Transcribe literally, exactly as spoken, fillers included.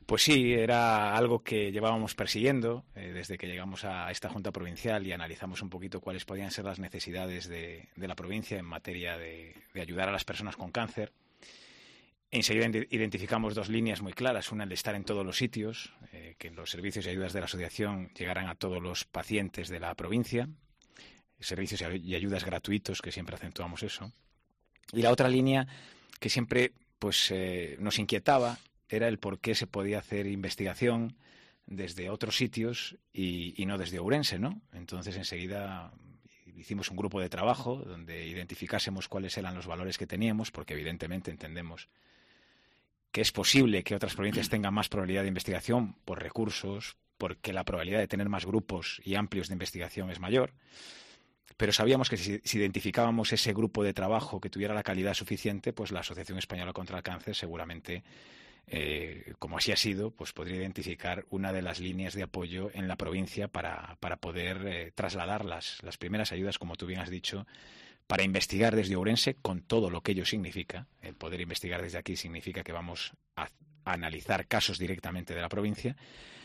Pues sí, era algo que llevábamos persiguiendo eh, desde que llegamos a esta Junta Provincial y analizamos un poquito cuáles podían ser las necesidades de, de la provincia en materia de, de ayudar a las personas con cáncer. Enseguida identificamos dos líneas muy claras. Una, el de estar en todos los sitios, eh, que los servicios y ayudas de la asociación llegaran a todos los pacientes de la provincia, servicios y ayudas gratuitos, que siempre acentuamos eso. Y la otra línea que siempre pues eh, nos inquietaba era el por qué se podía hacer investigación desde otros sitios y, y no desde Ourense, ¿no? Entonces enseguida hicimos un grupo de trabajo donde identificásemos cuáles eran los valores que teníamos, porque evidentemente entendemos que es posible que otras provincias tengan más probabilidad de investigación por recursos, porque la probabilidad de tener más grupos y amplios de investigación es mayor. Pero sabíamos que si, si identificábamos ese grupo de trabajo que tuviera la calidad suficiente, pues la Asociación Española contra el Cáncer seguramente, eh, como así ha sido, pues podría identificar una de las líneas de apoyo en la provincia para, para poder eh, trasladar las, las primeras ayudas, como tú bien has dicho, para investigar desde Ourense con todo lo que ello significa. El poder investigar desde aquí significa que vamos a, a analizar casos directamente de la provincia